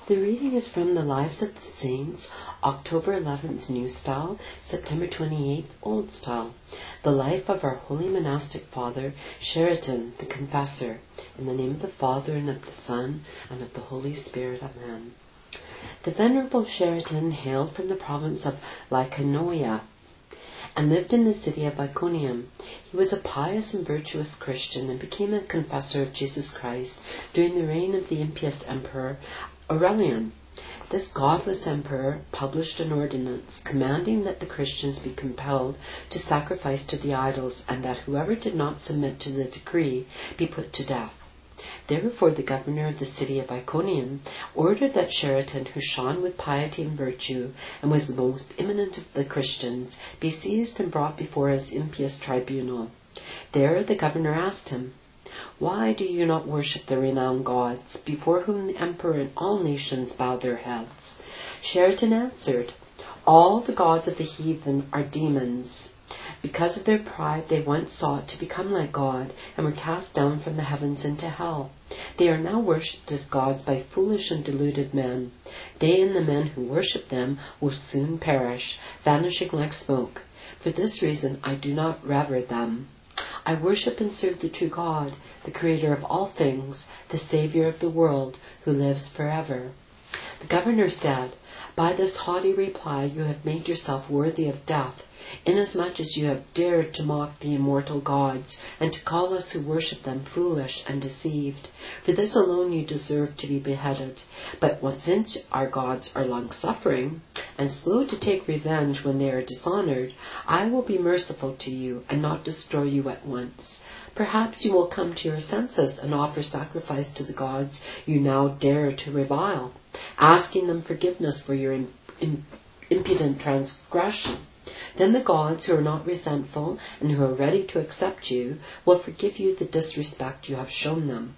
The reading is from the Lives of the Saints, October 11th, New Style, September 28th, Old Style. The life of our holy monastic father, Sheraton, the Confessor. In the name of the Father, and of the Son, and of the Holy Spirit. Amen. The Venerable Sheraton hailed from the province of Lycaonia, and lived in the city of Iconium. He was a pious and virtuous Christian, and became a confessor of Jesus Christ during the reign of the impious emperor Aurelian. This godless emperor published an ordinance commanding that the Christians be compelled to sacrifice to the idols, and that whoever did not submit to the decree be put to death. Therefore the governor of the city of Iconium ordered that Sheraton, who shone with piety and virtue, and was the most eminent of the Christians, be seized and brought before his impious tribunal. There the governor asked him, "Why do you not worship the renowned gods, before whom the emperor and all nations bow their heads?" Sheraton answered, "All the gods of the heathen are demons. Because of their pride they once sought to become like God, and were cast down from the heavens into hell. They are now worshipped as gods by foolish and deluded men. They and the men who worship them will soon perish, vanishing like smoke. For this reason I do not revere them. I worship and serve the true God, the Creator of all things, the Saviour of the world, who lives forever." The governor said, "By this haughty reply you have made yourself worthy of death, inasmuch as you have dared to mock the immortal gods, and to call us who worship them foolish and deceived. For this alone you deserve to be beheaded. But since our gods are long-suffering, and slow to take revenge when they are dishonored, I will be merciful to you, and not destroy you at once. Perhaps you will come to your senses, and offer sacrifice to the gods you now dare to revile, asking them forgiveness for your impudent transgression. Then the gods, who are not resentful and who are ready to accept you, will forgive you the disrespect you have shown them."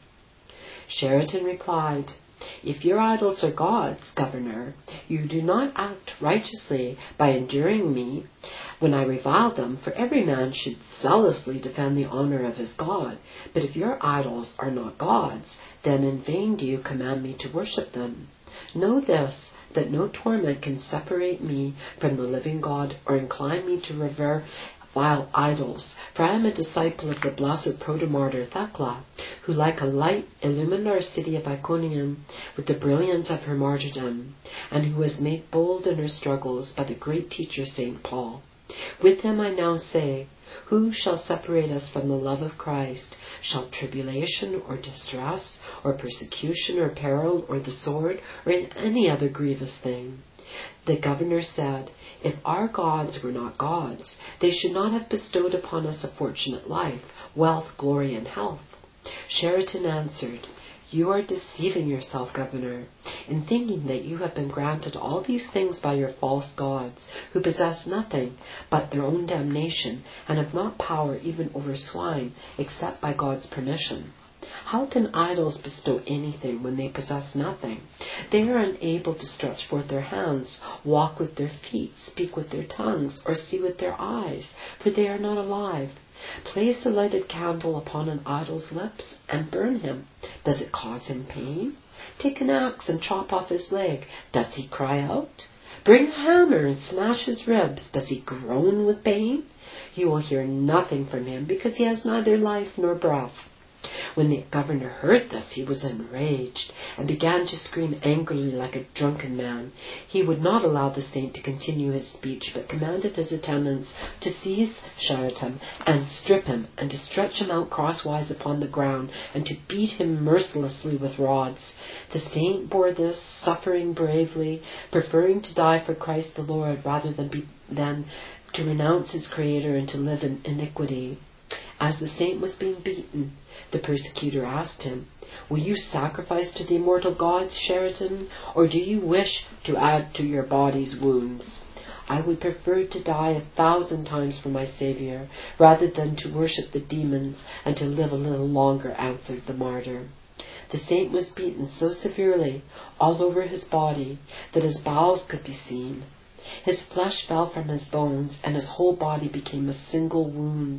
Sheraton replied, "If your idols are gods, governor, you do not act righteously by enduring me when I revile them, for every man should zealously defend the honor of his God. But if your idols are not gods, then in vain do you command me to worship them. Know this, that no torment can separate me from the living God, or incline me to revere vile idols, for I am a disciple of the blessed protomartyr Thecla, who like a light illumined our city of Iconium with the brilliance of her martyrdom, and who was made bold in her struggles by the great teacher St. Paul. With him I now say, who shall separate us from the love of Christ? Shall tribulation, or distress, or persecution, or peril, or the sword, or any other grievous thing?" The governor said, "If our gods were not gods, they should not have bestowed upon us a fortunate life, wealth, glory, and health." Sheraton answered, "You are deceiving yourself, governor, in thinking that you have been granted all these things by your false gods, who possess nothing but their own damnation, and have not power even over swine, except by God's permission. How can idols bestow anything when they possess nothing? They are unable to stretch forth their hands, walk with their feet, speak with their tongues, or see with their eyes, for they are not alive. Place a lighted candle upon an idol's lips and burn him. Does it cause him pain? Take an axe and chop off his leg. Does he cry out? Bring a hammer and smash his ribs. Does he groan with pain? You will hear nothing from him, because he has neither life nor breath." When the governor heard this, he was enraged, and began to scream angrily like a drunken man. He would not allow the saint to continue his speech, but commanded his attendants to seize Sheraton and strip him, and to stretch him out crosswise upon the ground, and to beat him mercilessly with rods. The saint bore this, suffering bravely, preferring to die for Christ the Lord rather than to renounce his Creator and to live in iniquity. As the saint was being beaten, the persecutor asked him, "Will you sacrifice to the immortal gods, Sheraton, or do you wish to add to your body's wounds?" "I would prefer to die 1,000 times for my Saviour, rather than to worship the demons and to live a little longer," answered the martyr. The saint was beaten so severely all over his body that his bowels could be seen. His flesh fell from his bones, and his whole body became a single wound.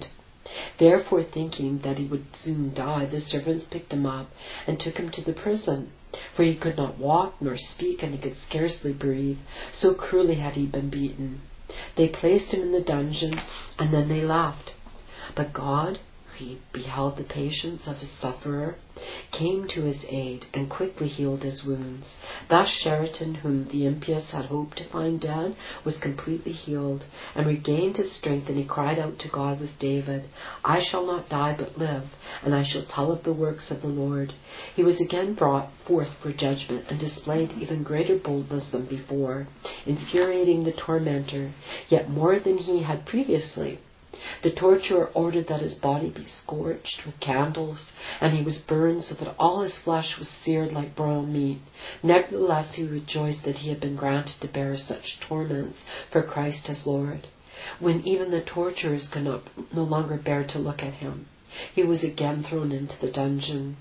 Therefore, thinking that he would soon die, the servants picked him up and took him to the prison, for he could not walk nor speak, and he could scarcely breathe, so cruelly had he been beaten. They placed him in the dungeon, and then they left. But God, he beheld the patience of his sufferer, came to his aid and quickly healed his wounds. Thus Sheraton, whom the impious had hoped to find dead, was completely healed and regained his strength, and he cried out to God with David, "I shall not die but live, and I shall tell of the works of the Lord." He was again brought forth for judgment and displayed even greater boldness than before, infuriating the tormentor yet more than he had previously. The torturer ordered that his body be scorched with candles, and he was burned so that all his flesh was seared like broiled meat. Nevertheless, he rejoiced that he had been granted to bear such torments for Christ his Lord. When even the torturers could no longer bear to look at him, he was again thrown into the dungeon.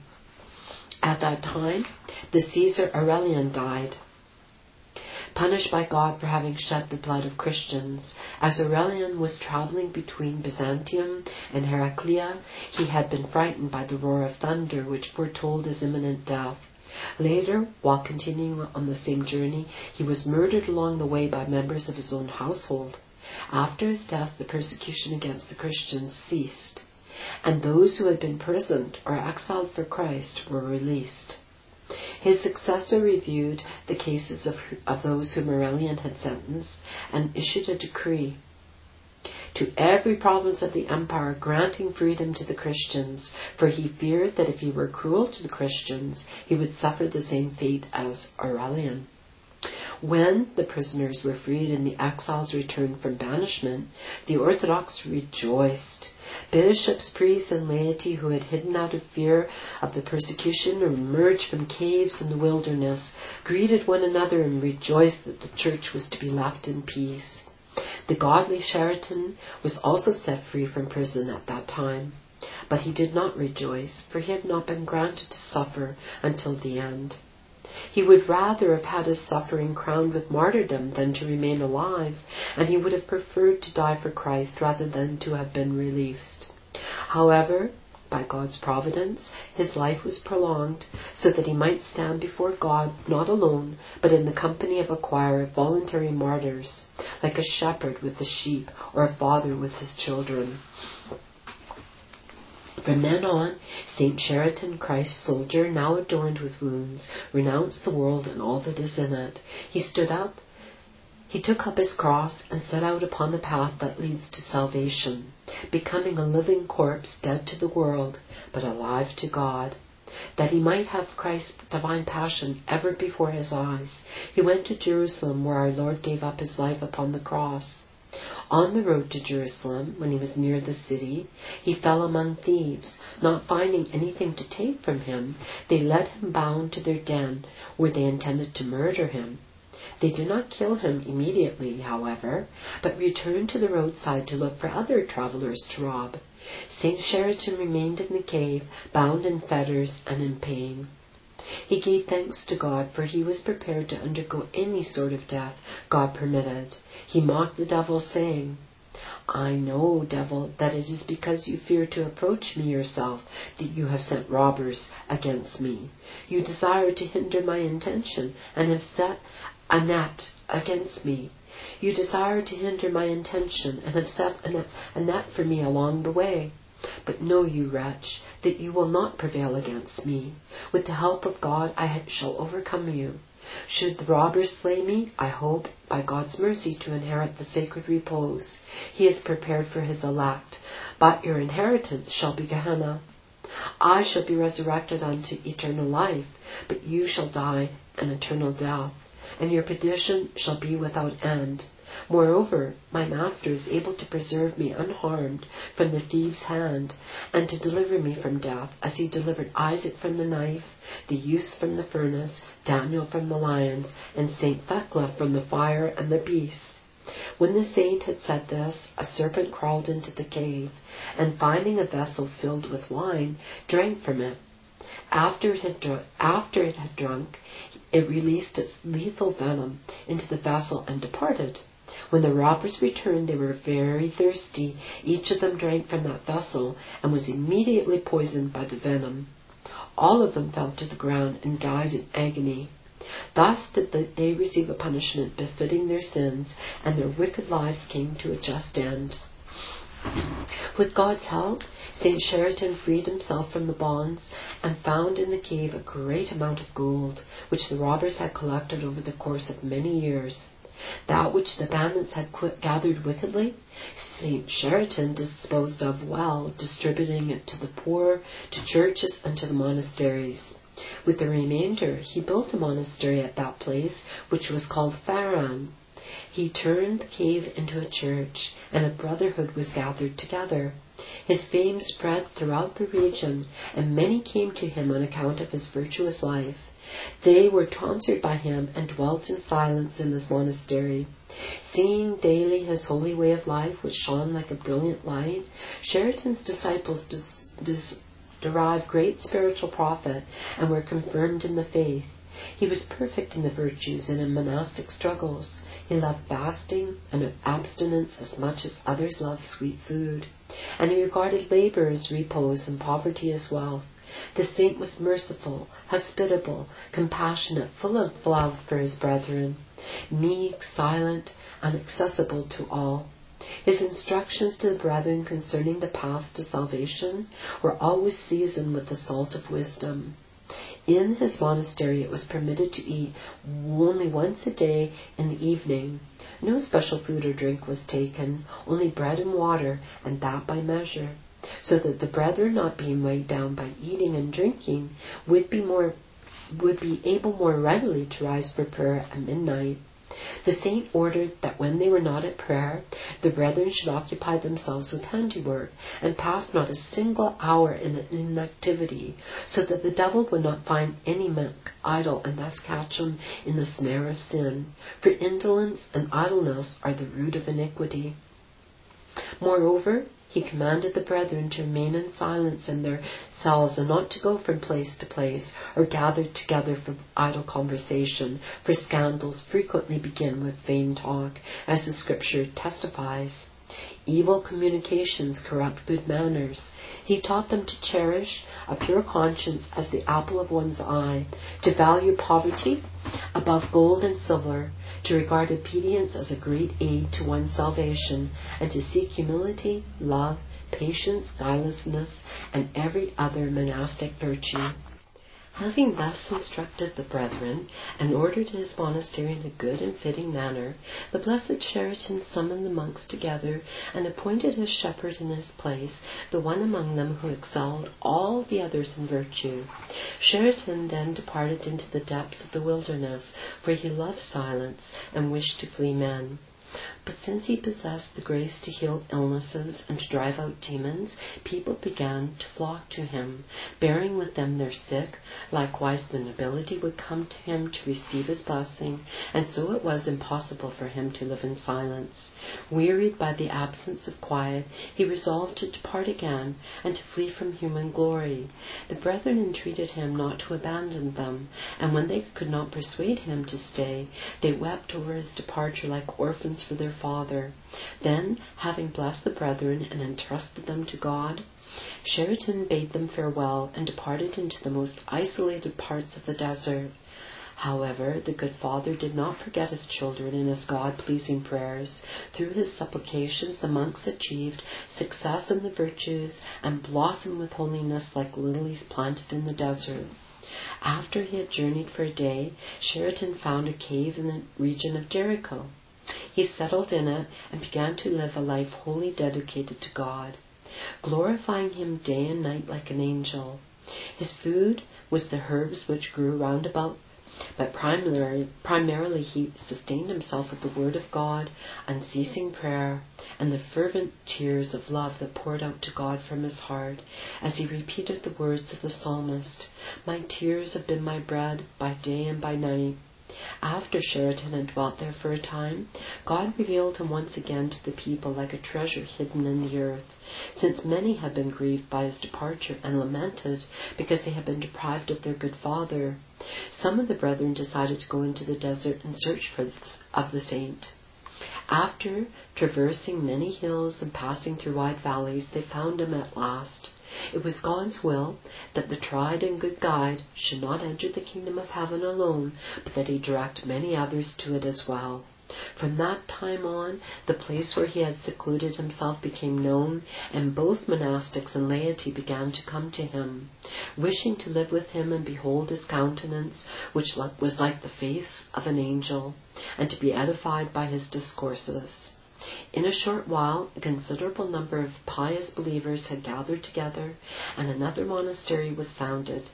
At that time, the Caesar Aurelian died, punished by God for having shed the blood of Christians. As Aurelian was traveling between Byzantium and Heraclea, he had been frightened by the roar of thunder, which foretold his imminent death. Later, while continuing on the same journey, he was murdered along the way by members of his own household. After his death, the persecution against the Christians ceased, and those who had been imprisoned or exiled for Christ were released. His successor reviewed the cases of those whom Aurelian had sentenced and issued a decree to every province of the empire granting freedom to the Christians, for he feared that if he were cruel to the Christians, he would suffer the same fate as Aurelian. When the prisoners were freed and the exiles returned from banishment, the Orthodox rejoiced. Bishops, priests, and laity who had hidden out of fear of the persecution or emerged from caves in the wilderness greeted one another and rejoiced that the church was to be left in peace. The godly Sheraton was also set free from prison at that time, but he did not rejoice, for he had not been granted to suffer until the end. He would rather have had his suffering crowned with martyrdom than to remain alive, and he would have preferred to die for Christ rather than to have been released. However, by God's providence, his life was prolonged so that he might stand before God not alone, but in the company of a choir of voluntary martyrs, like a shepherd with the sheep or a father with his children. From then on, St. Sheraton, Christ's soldier, now adorned with wounds, renounced the world and all that is in it. He stood up, he took up his cross and set out upon the path that leads to salvation, becoming a living corpse, dead to the world, but alive to God. That he might have Christ's divine passion ever before his eyes, he went to Jerusalem, where our Lord gave up his life upon the cross. On the road to Jerusalem, when he was near the city, he fell among thieves. Not finding anything to take from him, they led him bound to their den, where they intended to murder him. They did not kill him immediately, however, but returned to the roadside to look for other travelers to rob. St. Sheraton remained in the cave, bound in fetters and in pain. He gave thanks to God, for he was prepared to undergo any sort of death God permitted. He mocked the devil, saying, "I know, devil, that it is because you fear to approach me yourself that you have sent robbers against me. You desire to hinder my intention and have set a net against me. You desire to hinder my intention and have set a net for me along the way. But know, you wretch, that you will not prevail against me. With the help of God I shall overcome you. Should the robbers slay me, I hope, by God's mercy, to inherit the sacred repose he has prepared for his elect. But your inheritance shall be Gehenna. I shall be resurrected unto eternal life, but you shall die an eternal death, and your perdition shall be without end. Moreover, my Master is able to preserve me unharmed from the thief's hand, and to deliver me from death, as he delivered Isaac from the knife, the youths from the furnace, Daniel from the lions, and St. Thecla from the fire and the beasts." When the saint had said this, a serpent crawled into the cave, and finding a vessel filled with wine, drank from it. After it had drunk, it released its lethal venom into the vessel and departed. When the robbers returned, they were very thirsty. Each of them drank from that vessel and was immediately poisoned by the venom. All of them fell to the ground and died in agony. Thus did they receive a punishment befitting their sins, and their wicked lives came to a just end. With God's help, St. Cheriton freed himself from the bonds and found in the cave a great amount of gold, which the robbers had collected over the course of many years. That which the bandits had gathered wickedly, St. Cheriton disposed of well, distributing it to the poor, to churches, and to the monasteries. With the remainder, he built a monastery at that place, which was called Faran. He turned the cave into a church, and a brotherhood was gathered together. His fame spread throughout the region, and many came to him on account of his virtuous life. They were sponsored by him and dwelt in silence in his monastery. Seeing daily his holy way of life, which shone like a brilliant light, Cheriton's disciples derived great spiritual profit and were confirmed in the faith. He was perfect in the virtues and in monastic struggles. He loved fasting and abstinence as much as others love sweet food, and he regarded labor as repose and poverty as wealth. The saint was merciful, hospitable, compassionate, full of love for his brethren, meek, silent, and accessible to all. His instructions to the brethren concerning the path to salvation were always seasoned with the salt of wisdom. In his monastery it was permitted to eat only once a day in the evening. No special food or drink was taken, only bread and water, and that by measure, so that the brethren, not being weighed down by eating and drinking, would be able more readily to rise for prayer at midnight. The saint ordered that when they were not at prayer, the brethren should occupy themselves with handiwork, and pass not a single hour in inactivity, so that the devil would not find any man idle and thus catch him in the snare of sin. For indolence and idleness are the root of iniquity. Moreover, he commanded the brethren to remain in silence in their cells and not to go from place to place or gather together for idle conversation, for scandals frequently begin with vain talk, as the scripture testifies. Evil communications corrupt good manners. He taught them to cherish a pure conscience as the apple of one's eye, to value poverty above gold and silver, to regard obedience as a great aid to one's salvation, and to seek humility, love, patience, guilelessness, and every other monastic virtue. Having thus instructed the brethren, and ordered his monastery in a good and fitting manner, the blessed Cheriton summoned the monks together, and appointed as shepherd in his place the one among them who excelled all the others in virtue. Cheriton then departed into the depths of the wilderness, for he loved silence and wished to flee men. But since he possessed the grace to heal illnesses and to drive out demons, people began to flock to him, bearing with them their sick. Likewise the nobility would come to him to receive his blessing, and so it was impossible for him to live in silence. Wearied by the absence of quiet, he resolved to depart again and to flee from human glory. The brethren entreated him not to abandon them, and when they could not persuade him to stay, they wept over his departure like orphans for their father. Then, having blessed the brethren and entrusted them to God, Cheriton bade them farewell and departed into the most isolated parts of the desert. However, the good father did not forget his children in his God-pleasing prayers. Through his supplications, the monks achieved success in the virtues and blossomed with holiness like lilies planted in the desert. After he had journeyed for a day, Cheriton found a cave in the region of Jericho. He settled in it and began to live a life wholly dedicated to God, glorifying him day and night like an angel. His food was the herbs which grew round about, but primarily he sustained himself with the word of God, unceasing prayer, and the fervent tears of love that poured out to God from his heart as he repeated the words of the psalmist, "My tears have been my bread by day and by night." After Cheriton had dwelt there for a time, God revealed him once again to the people like a treasure hidden in the earth, since many had been grieved by his departure and lamented because they had been deprived of their good father. Some of the brethren decided to go into the desert in search of the saint. After traversing many hills and passing through wide valleys, they found him at last. It was God's will that the tried and good guide should not enter the kingdom of heaven alone, but that he direct many others to it as well. From that time on, the place where he had secluded himself became known, and both monastics and laity began to come to him, wishing to live with him and behold his countenance, which was like the face of an angel, and to be edified by his discourses. In a short while, a considerable number of pious believers had gathered together, and another monastery was founded,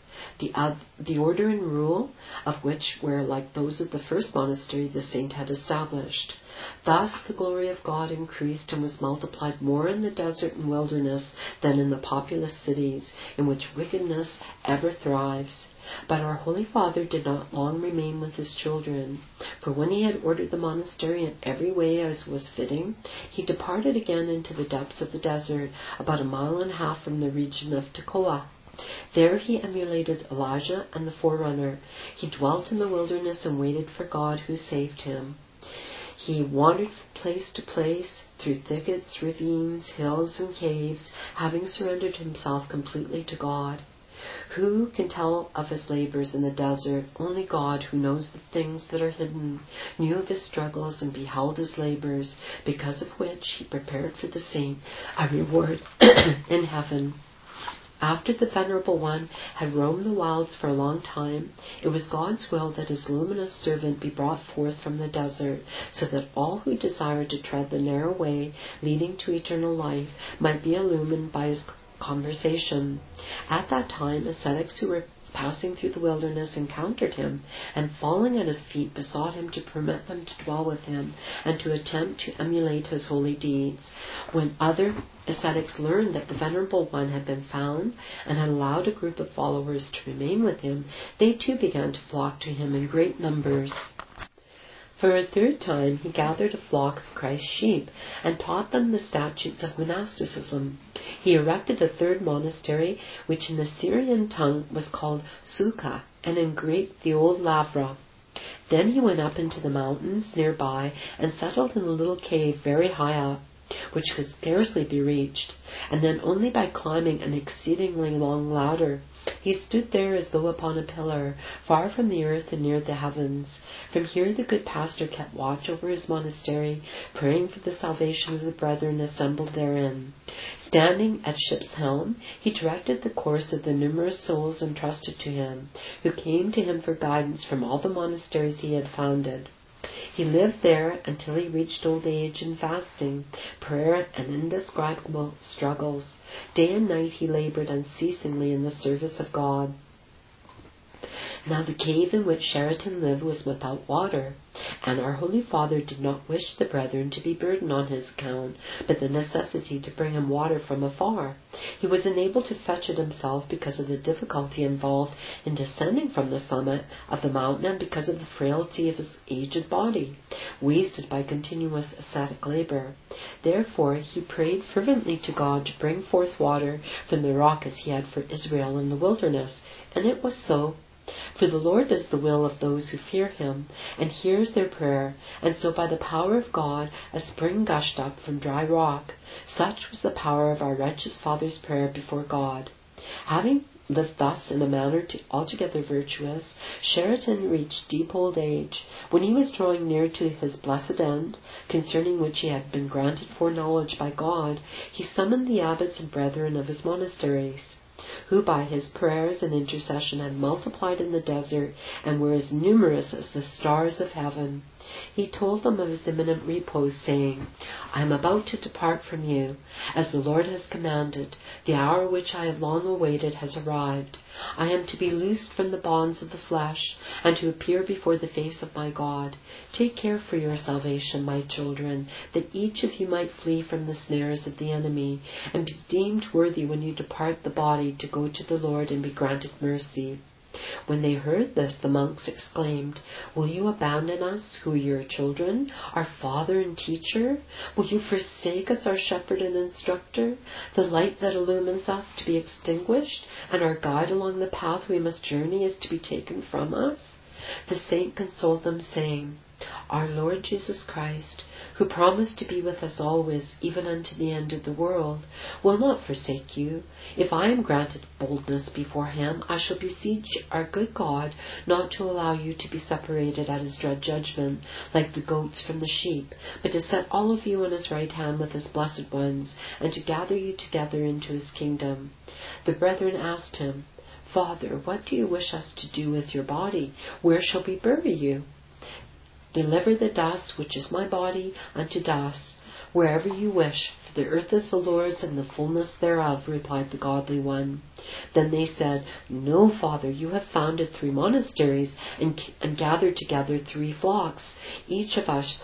the order and rule of which were like those of the first monastery the saint had established. Thus the glory of God increased and was multiplied more in the desert and wilderness than in the populous cities, in which wickedness ever thrives. But our Holy Father did not long remain with his children, for when he had ordered the monastery in every way as was fitting, he departed again into the depths of the desert, about 1.5 miles from the region of Tekoa. There he emulated Elijah and the forerunner. He dwelt in the wilderness and waited for God, who saved him. He wandered from place to place, through thickets, ravines, hills, and caves, having surrendered himself completely to God. Who can tell of his labors in the desert? Only God, who knows the things that are hidden, knew of his struggles and beheld his labors, because of which he prepared for the saint a reward in heaven. After the Venerable One had roamed the wilds for a long time, it was God's will that his luminous servant be brought forth from the desert, so that all who desired to tread the narrow way leading to eternal life might be illumined by his conversation. At that time, ascetics who were passing through the wilderness encountered him, and falling at his feet besought him to permit them to dwell with him and to attempt to emulate his holy deeds. When other ascetics learned that the Venerable One had been found and had allowed a group of followers to remain with him, they too began to flock to him in great numbers. For a third time he gathered a flock of Christ's sheep and taught them the statutes of monasticism. He erected a third monastery, which in the Syrian tongue was called Suka, and in Greek the Old Lavra. Then he went up into the mountains nearby and settled in a little cave very high up, which could scarcely be reached, and then only by climbing an exceedingly long ladder. He stood there as though upon a pillar, far from the earth and near the heavens. From here the good pastor kept watch over his monastery, praying for the salvation of the brethren assembled therein. Standing at ship's helm, he directed the course of the numerous souls entrusted to him, who came to him for guidance from all the monasteries he had founded. He lived there until he reached old age in fasting, prayer, and indescribable struggles. Day and night he labored unceasingly in the service of God. Now the cave in which Sheraton lived was without water, and our Holy Father did not wish the brethren to be burdened on his account, but the necessity to bring him water from afar. He was unable to fetch it himself because of the difficulty involved in descending from the summit of the mountain, and because of the frailty of his aged body, wasted by continuous ascetic labor. Therefore he prayed fervently to God to bring forth water from the rock as he had for Israel in the wilderness, and it was so. For the Lord does the will of those who fear him, and hears their prayer, and so by the power of God a spring gushed up from dry rock. Such was the power of our righteous Father's prayer before God. Having lived thus in a manner altogether virtuous, Sheraton reached deep old age. When he was drawing near to his blessed end, concerning which he had been granted foreknowledge by God, he summoned the abbots and brethren of his monasteries, who by his prayers and intercession had multiplied in the desert and were as numerous as the stars of heaven. He told them of his imminent repose, saying, I am about to depart from you, as the Lord has commanded. The hour which I have long awaited has arrived. I am to be loosed from the bonds of the flesh, and to appear before the face of my God. Take care for your salvation, my children, that each of you might flee from the snares of the enemy, and be deemed worthy when you depart the body to go to the Lord and be granted mercy. When they heard this, the monks exclaimed, Will you abandon us, who are your children, our father and teacher? Will you forsake us, our shepherd and instructor, the light that illumines us to be extinguished, and our guide along the path we must journey is to be taken from us? The saint consoled them, saying, our Lord Jesus Christ, who promised to be with us always, even unto the end of the world, will not forsake you. If I am granted boldness before him, I shall beseech our good God not to allow you to be separated at his dread judgment, like the goats from the sheep, but to set all of you on his right hand with his blessed ones, and to gather you together into his kingdom. The brethren asked him, Father, what do you wish us to do with your body? Where shall we bury you? Deliver the dust, which is my body, unto dust, wherever you wish, for the earth is the Lord's and the fullness thereof, replied the godly one. Then they said, No, Father, you have founded 3 monasteries and gathered together 3 flocks, each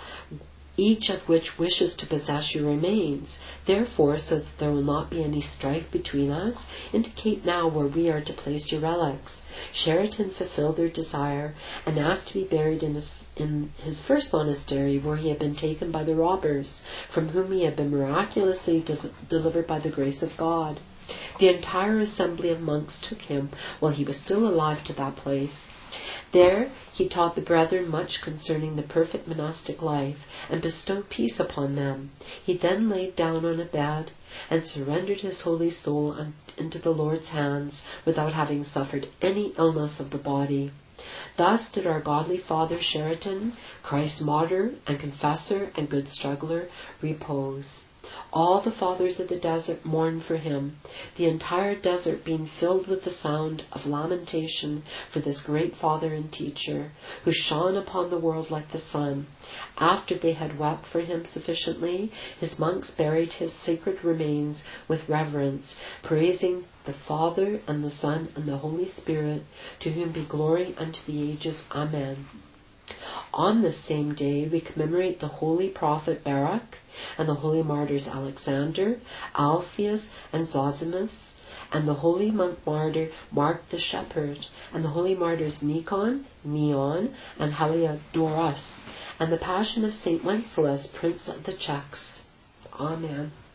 of which wishes to possess your remains. Therefore, so that there will not be any strife between us, indicate now where we are to place your relics. Sheraton fulfilled their desire and asked to be buried in his first monastery, where he had been taken by the robbers, from whom he had been miraculously delivered by the grace of God. The entire assembly of monks took him, while he was still alive, to that place. There he taught the brethren much concerning the perfect monastic life, and bestowed peace upon them. He then laid down on a bed, and surrendered his holy soul into the Lord's hands, without having suffered any illness of the body. Thus did our godly Father Sheraton, Christ's martyr and confessor and good struggler, repose. All the fathers of the desert mourned for him, the entire desert being filled with the sound of lamentation for this great father and teacher, who shone upon the world like the sun. After they had wept for him sufficiently, his monks buried his sacred remains with reverence, praising the Father and the Son and the Holy Spirit, to whom be glory unto the ages. Amen. On this same day we commemorate the holy prophet Baruch and the holy martyrs Alexander, Alphaeus, and Zosimus, and the holy monk martyr Mark the Shepherd, and the holy martyrs Nikon, Neon, and Heliodorus, and the passion of Saint Wenceslas, Prince of the Czechs. Amen.